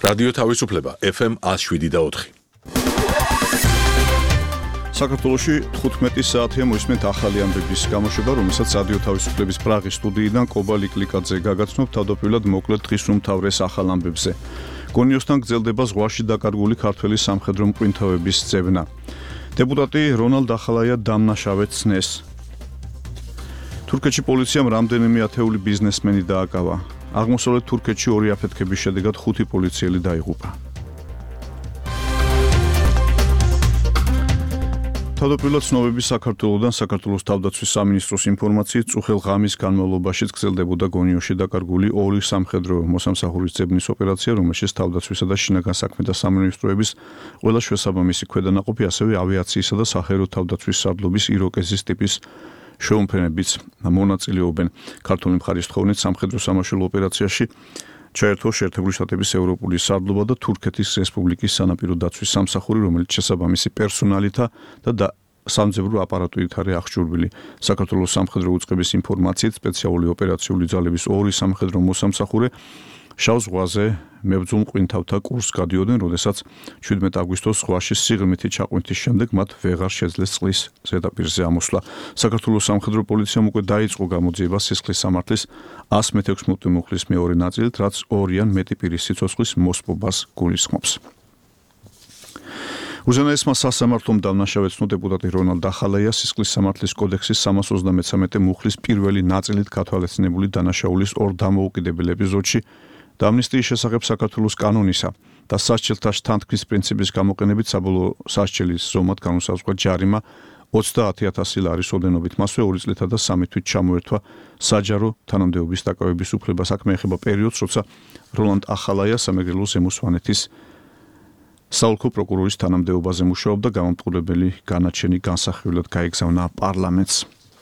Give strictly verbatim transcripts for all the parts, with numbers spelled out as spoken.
რადიო თავისუფლება ეფ ემ one oh seven და four. საქართველოში თხუთმეტი საათია მოისმენთ ახალი ამბების გამოშვება, რომელსაც რადიო თავისუფლების პრაღის სტუდიიდან კობალი კლიკაძე გაგაცნობ თავდაპირველად მოკლედ დღის უმთავრეს ახალ ამბებზე. გონიოსთან გრძელდება ზღვაში დაკარგული ქართველი სამხედრო მკვინთავების ძებნა. დეპუტატი რონალდ ახალაია დამნაშავედ ცნეს. თურქეთში პოლიციამ რამდენიმე ათეული ბიზნესმენი დააკავა. აღმოსავლეთ თურქეთში ორი აფეთქების შედეგად ხუთი პოლიციელი დაიღუპა. თავდაპირველად ცნობები საქართველოსთან საქართველოს თავდაცვის სამინისტროს ინფორმაციით წუხელ ღამის განმავლობაში გრძელდებოდა გონიოში დაკარგული ორი სამხედრო მოსამსახურის ძებნის ოპერაცია, რომელშიც თავდაცვისა და შინაგან საქმეთა სამინისტროების ყველა შესაბამისი ქვედანაყოფი, ასევე ავიაციისა და საჰაერო თავდაცვის სარდლობის იროკეზის ტიპის შეუმფრენებიც მონაწილეობენ. ქართული მხარის თხოვნით სამხედრო სამაშველო ოპერაციაში ჩაერთო შეერთებული შტატების ევროპული სარდლობა და თურქეთის რესპუბლიკის სანაპირო დაცვის სამსახური, რომელიც შესაბამისი პერსონალითა და სამძებრო აპარატურით არის აღჭურვილი. საქართველოს სამხედრო უწყების ინფორმაციით სპეციალური ოპერაციული ძალების ორი სამხედრო მოსამსახურე შავ ზღვაზე მებრძოლ მკვინთავთა კურსს გადიოდნენ, როდესაც შვიდმეტი აგვისტოს ზღვაში სიღრმითი ჩაყვინთის შემდეგ მათ ვეღარ შეძლეს წყლის ზედაპირზე ამოსვლა. საქართველოს სამხედრო პოლიციამ უკვე დაიწყო გამოძიება სისხლის სამართლის one sixty მუხლის მეორე ნაწილით, რაც ორი ან მეტი პირის სიცოცხლის მოსპობას გულისხმობს. უზენაესმა სასამართლომ დამნაშავედ ცნო დეპუტატი რონალდ ახალაია სისხლის სამართლის კოდექსის three thirty-three მუხლის პირველი ნაწილით გათვალისწინებული დანაშაულის ორ დამოუკიდებელ ეპიზოდში და ამნისტიის შესახებ საქართველოს კანონისა და სასჯელთა შთანთქმის პრინციპის გამოყენებით საბოლოო სასჯელის ზომად განუსაზღვრა ჯარიმა ოცდაათი ათასი ლარის ოდენობით. მასვე ორი წლითა და სამი თვით ჩამოერთვა საჯარო თანამდებობის დაკავების უფლება. საქმე ეხება პერიოდს, როცა როლანდ ახალაია სამეგრელო ზემო სვანეთის საოლქო პროკურორის თანამდებობაზე მუშაობდა, გამომტყურებელი განაჩენი განსახილველად გაეგზავნა პარლამენტს.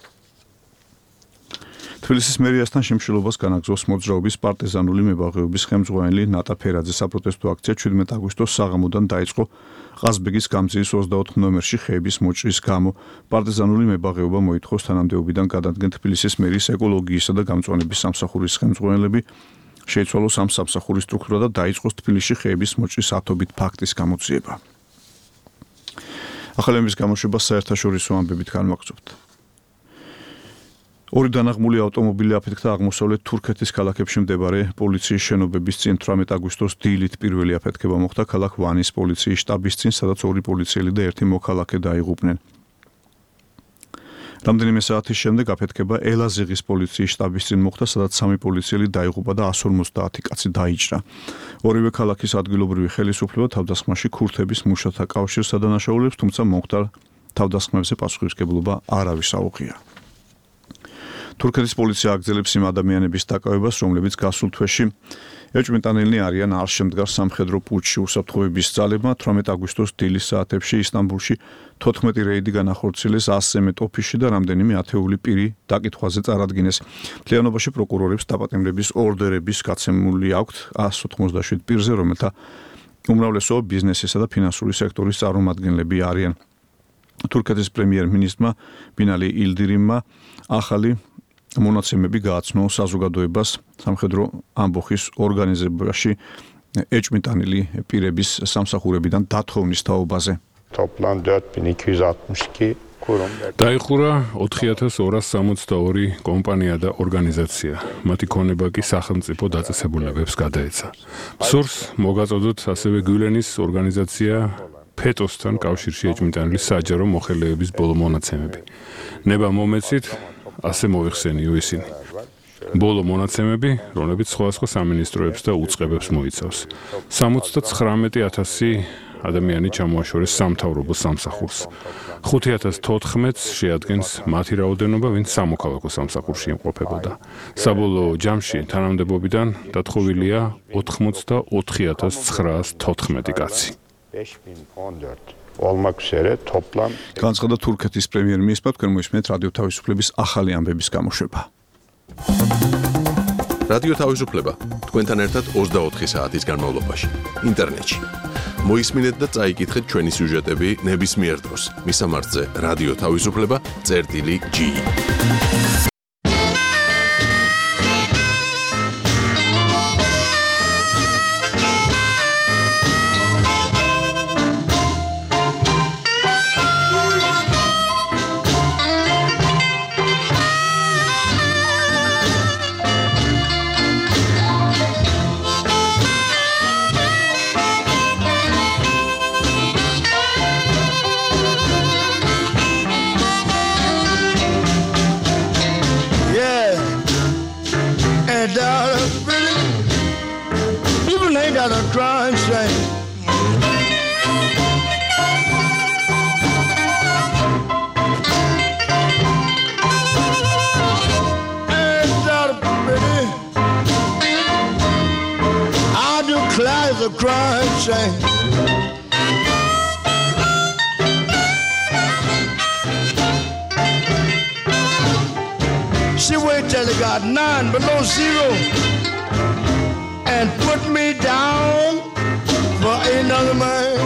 თბილისის მერიასთან შიმშილობას განაგზავს მოძრაობის პარტიზანული მებაღეობის ხელმძღვანელი ნატა ფერაძის საპროტესტო აქცია შვიდმეტი აგვისტოს საღამოდან დაიწყო ყაზბეგის გამზირის ოცდაოთხ ნომერში ხეების მოჭრის გამო. პარტიზანული მებაღეობა მოითხოვს თანამდებობიდან გადადგენ თბილისის მერის ეკოლოგიისა და გამწვანების სამსახურის ხელმძღვანელები, შეიცვალოს ამ სამსახურის სტრუქტურა და დაიწყოს თბილისში ხეების მოჭრის ათობით ფაქტის გამოძიება. ახალი ამბების გამოშვება საერთაშორისო ამბებით განვაგრძობთ. ორი დანაღმული ავტომობილი აფეთქდა აღმოსავლეთ თურქეთის ქალაქებში მდებარე პოლიციის შენობების წინ. თვრამეტი აგვისტოს დილით პირველი აფეთქება მოხდა ქალაქ ვანის პოლიციის შტაბის წინ, სადაც ორი პოლიციელი და ერთი მოქალაქე დაიღუპნენ. რამდენიმე საათის შემდეგ აფეთქება ელაზიღის პოლიციის შტაბის წინ მოხდა, სადაც სამი პოლიციელი დაიღუპა და one fifty კაცი დაიჭრა. ორივე ქალაქის ადგილობრივი ხელისუფლება თავდასხმაში ქურთების მუშათა კავშირს ადანაშაულებს, თუმცა მომხდარ თავდასხმებზე პასუხისმგებლობა არავის აუღია. თურქეთის პოლიცია აგრძელებს იმ ადამიანების დაკავებას, რომლებიც გასულ თვეში ეჭვმიტანილნი არიან არ შემდგარ სამხედრო პუტჩში. უსაფრთხოების ძალებმა თვრამეტი აგვისტოს დილის საათებში ისტანბულში თოთხმეტი რეიდი განახორციელეს ასზე მეტ ოფისში და რამდენიმე ათეული პირი დაკითხვაზე წარადგინეს. მთლიანობაში პროკურორებს დაპატიმრების ორდერების გაცემული აქვთ one ninety-seven პირზე, რომელთა უმრავლესობა ბიზნესისა და ფინანსური სექტორის წარმომადგენლები არიან. თურქეთის პრემიერ-მინისტრმა ბინალი ილდირიმმა ახალი მონაცემები გააცნო საზოგადოებას სამხედრო ამბოხის ორგანიზებაში ეჭვმიტანილი პირების სამსახურებიდან დათხოვნის თაობაზე. Toplam four thousand two hundred sixty-two kurum. დაიხურა ოთხი ათას ორას სამოცდაორი კომპანია და ორგანიზაცია. მათი ქონება კი სახელმწიფო დაწესებულებებს გადაეცა. სურს მოგაწოდოთ ასევე გულენის ორგანიზაცია ფეტოსთან კავშირში ეჭვმიტანილი საჯარო მოხელეების ბოლო მონაცემები. ნება მომეცით ასე მოიხსენიო ისინი. ბოლო მონაცემები, რომლებიც სხვადასხვა სამინისტროებს და უწყებებს მოიცავს. სამოცდათხრამეტი ათასი ადამიანი ჩამოაშორეს სამთავრობო სამსახურს. ხუთი ათას თოთხმეტს შეადგენს მათი რაოდენობა, ვინც სამოქალაქო სამსახურში იმყოფებოდა. საბოლოო ჯამში თანამდებობიდან დათხოვილია ოთხმოცდაოთხი ათას ცხრაას თოთხმეტი კაცი. olmak üzere toplam განცხადა თურქეთის პრემიერ-მინისტრმა. თქვენ მოისმენთ რადიო თავისუფლების ახალი ამბების გამოშვება. რადიო თავისუფლება თქვენთან ერთად ოცდაოთხი საათის განმავლობაში ინტერნეტში. მოისმინეთ და წაიკითხეთ ჩვენი სიუჟეტები ნებისმიერ დროს. მისამართზე რადიო თავისუფლება წერტილი ჯი. crying shame. Ain't that pretty? I declare it's a crying shame. She waited till it got nine below zero and put me down for another man.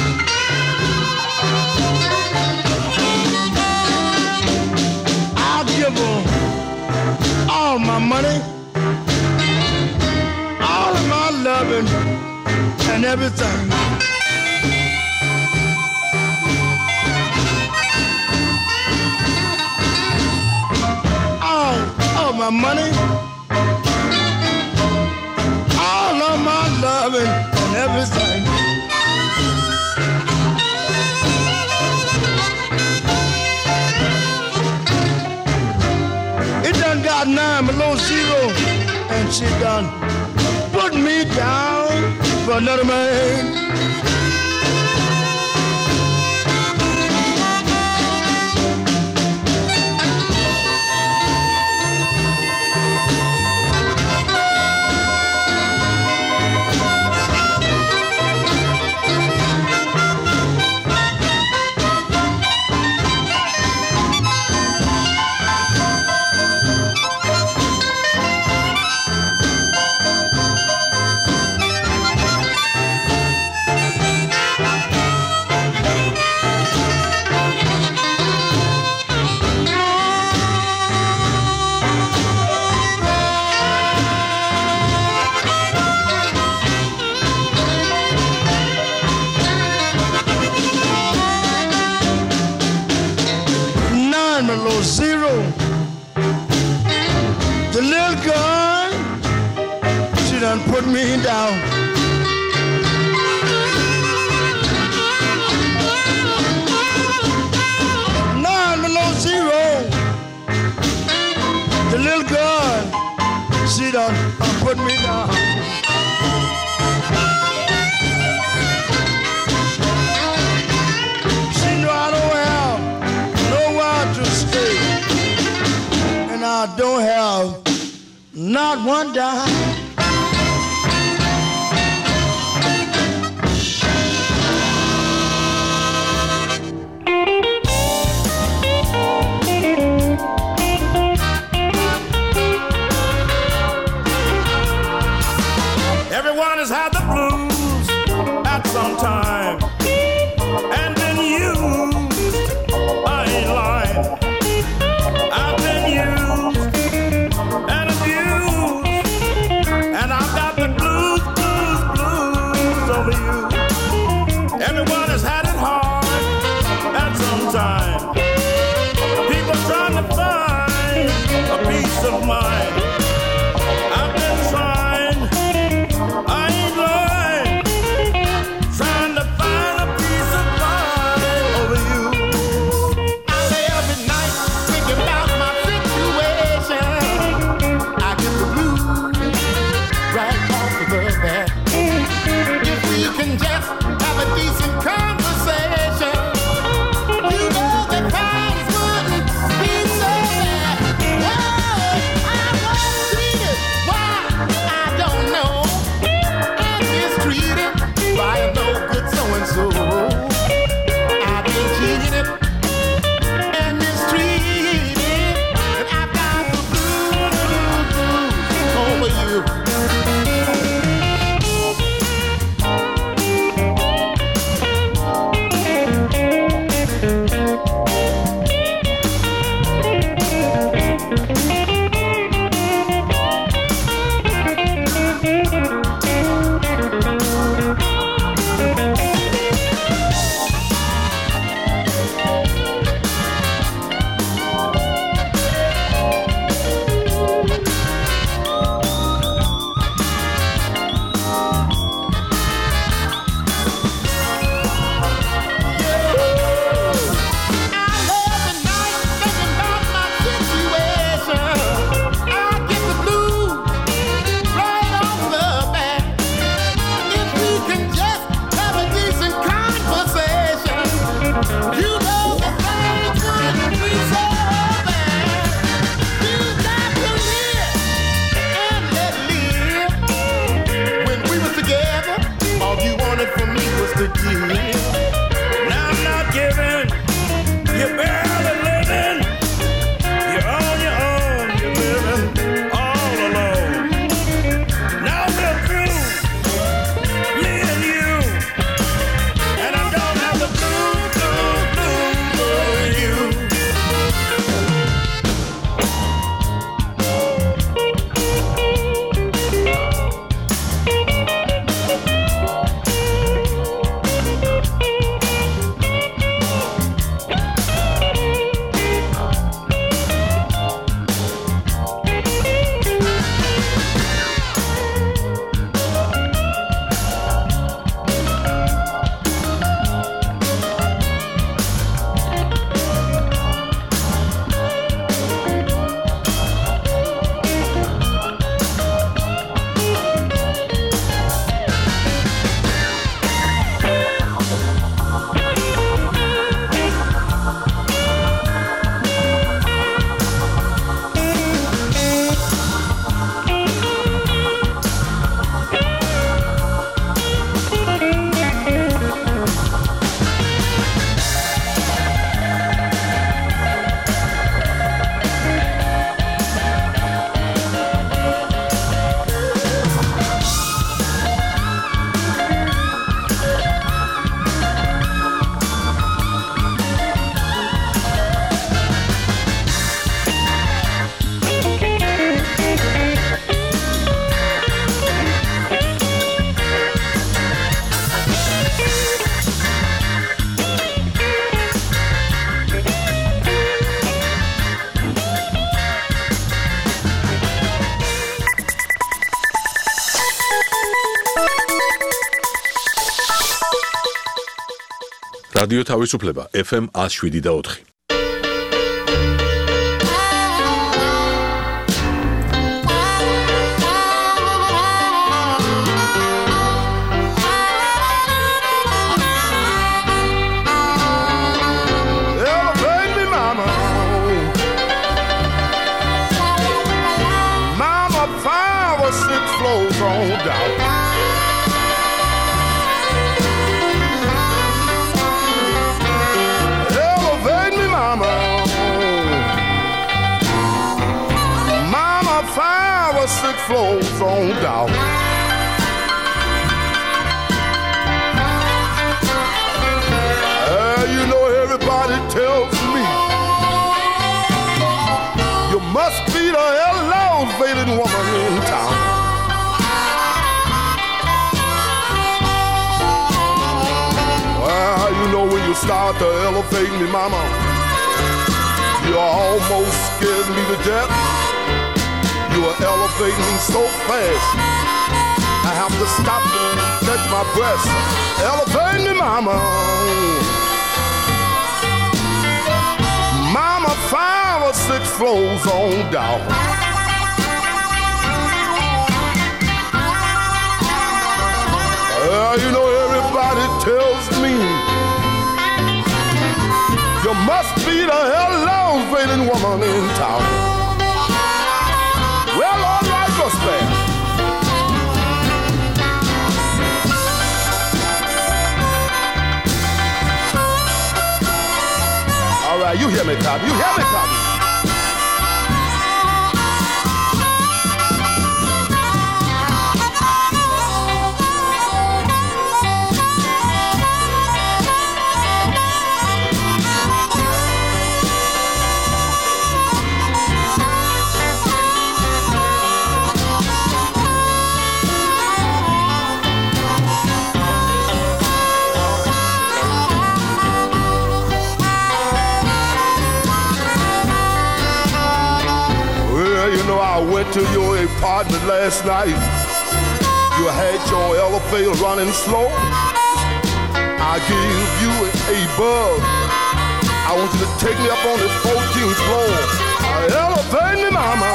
I'll give her all my money, all of my loving and everything. All of my money, all of my loving and everything. It done got nine below zero, and she done put me down for another man. Below zero, the little girl, she done put me down. Nine below zero, the little girl, she done put me down. She know I don't have nowhere to stay, and I don't have not one dime. Everyone has had the blues at some time, and been used. I ain't lying. I've been used and abused რადიო თავისუფლება ეფ ემ one oh seven და four. Six floors on down. Uh, you know everybody tells me you must be the elevated woman in town. Well, you know when you start to elevate me, mama, you almost scared me to death. You are elevating me so fast, I have to stop and catch my breath. Elevate me, mama. Mama, five or six floors on down. Uh, you know everybody tells me you must be the elevated woman in town. Well, all right, Gospel. All right, you hear me, Tommy. You hear me, Tommy. I went to your apartment last night. You had your elevator running slow. I gave you a bug. I want you to take me up on the fourteenth floor. Elevate me, mama.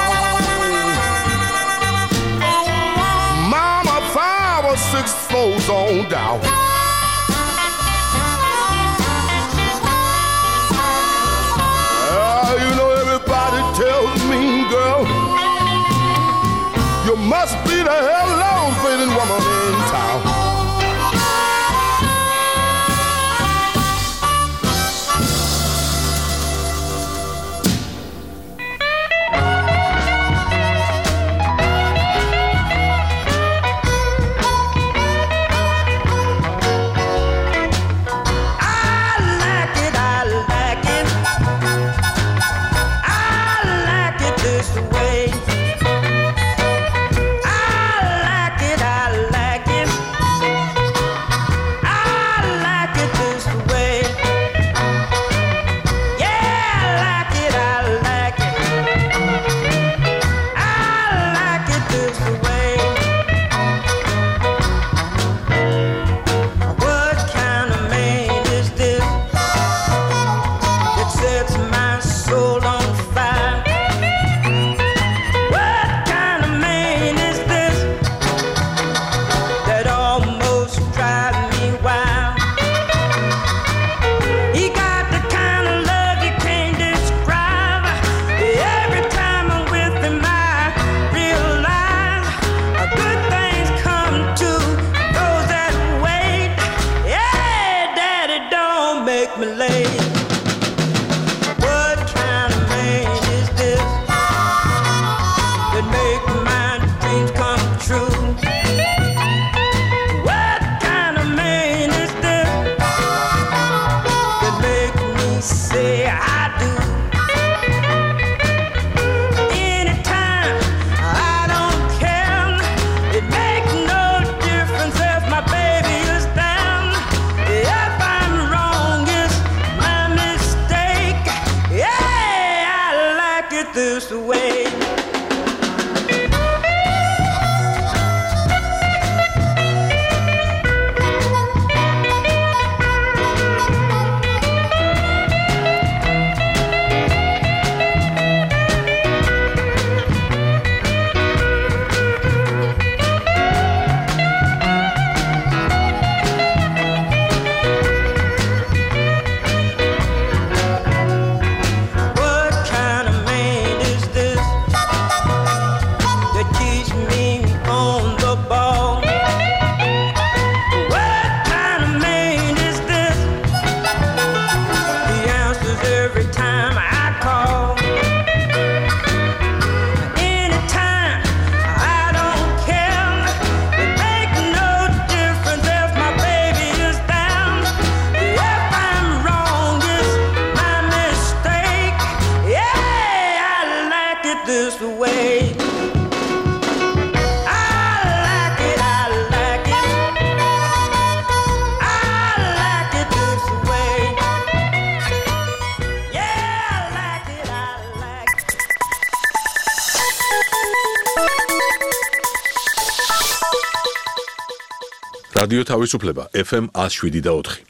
Mama, five or six floors on down. Uh, you know everybody tells me, girl, you must be the elevated woman in town. just the way. I like it, I like it. I like it just the way. Yeah, I like it, I like it. რადიო თავისუფლება ეფ ემ one oh seven და four.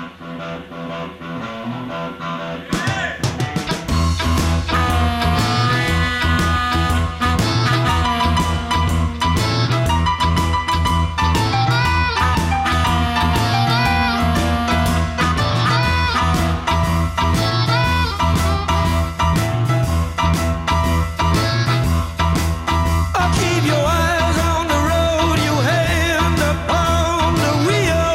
Keep your eyes on the road, you hand upon the wheel.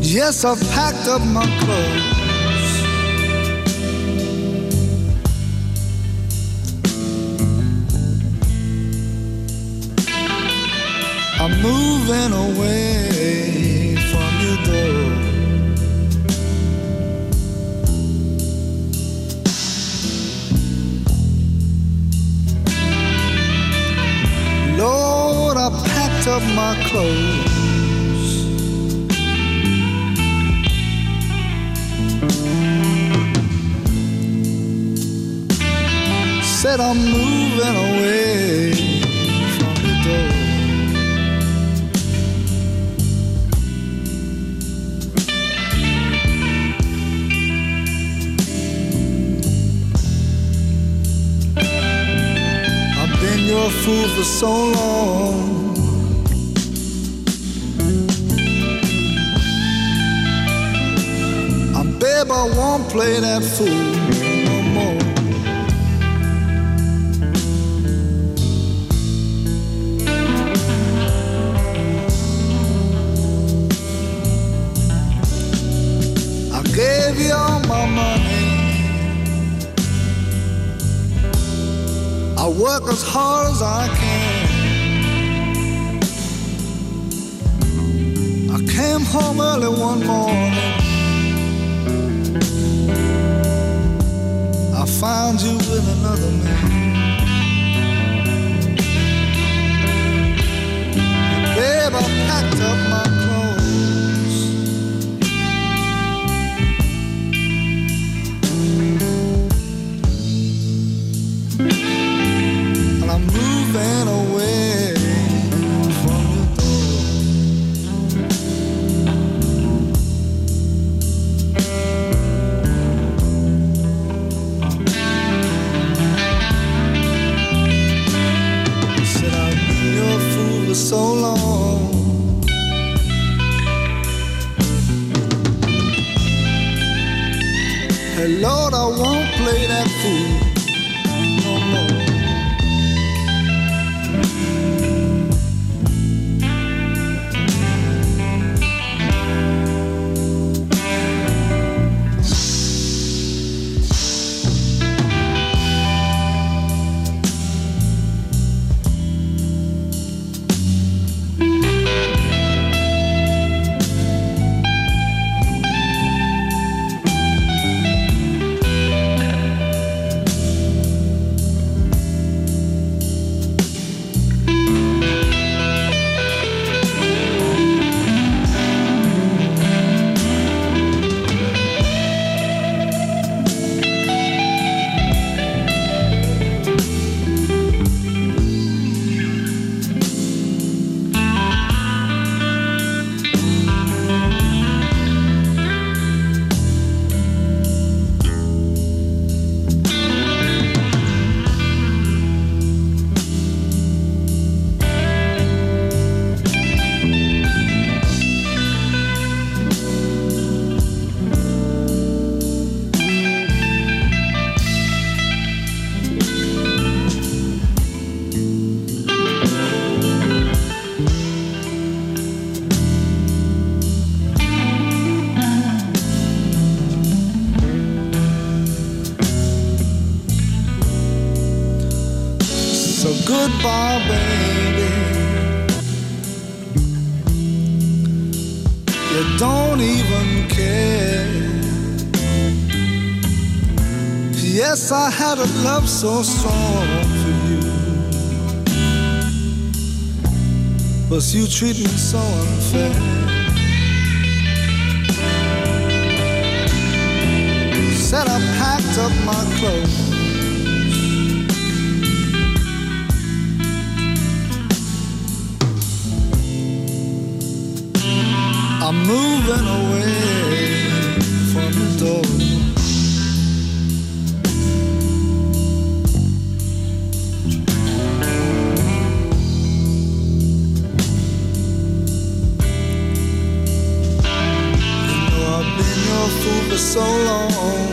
Yes, I've packed up my clothes. I'm moving away from your door. Lord, I packed up my clothes. Said I'm moving away from the door. I've been your fool for so long. And babe, I won't play that fool no more. Gave you all my money. I work as hard as I can. I came home early one morning. I found you with another man. And babe, I packed up my moving away from your door. Said I've been your fool for so long. Hey Lord, I won't play that fool no more. Goodbye, baby. You don't even care. Yes, I had a love so strong for you, but you treat me so unfair. Said I packed up my clothes. I'm moving away from the door. You know I've been your fool for so long.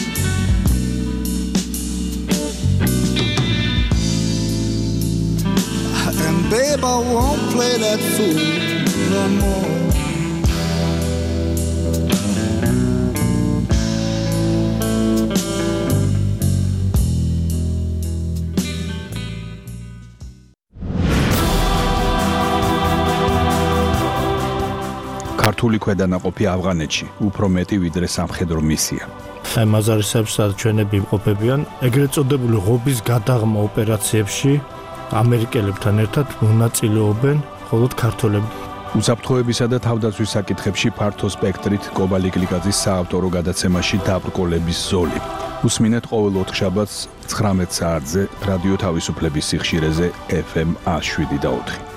And babe, I won't play that fool no more. რთული ქვედანაყოფი ავღანეთში, უფრო მეტი ვიდრე სამხედრო მისია. აი მაზარისეებს ჩვენები იმყოფებიან ეგრეთ წოდებული ღობის გადაღმა ოპერაციებში ამერიკელებთან ერთად მონაწილეობენ მხოლოდ ქართველები. უსაფრთხოებისა და თავდაცვის საკითხებში ფართო სპექტრით კობალი გლიკაძის საავტორო გადაცემაში დაბრკოლების ზოლი. უსმინეთ ყოველ ოთხშაბათს ცხრამეტ საათზე რადიო თავისუფლების სიხშირეზე ეფ ემ ათი შვიდი და ოთხი.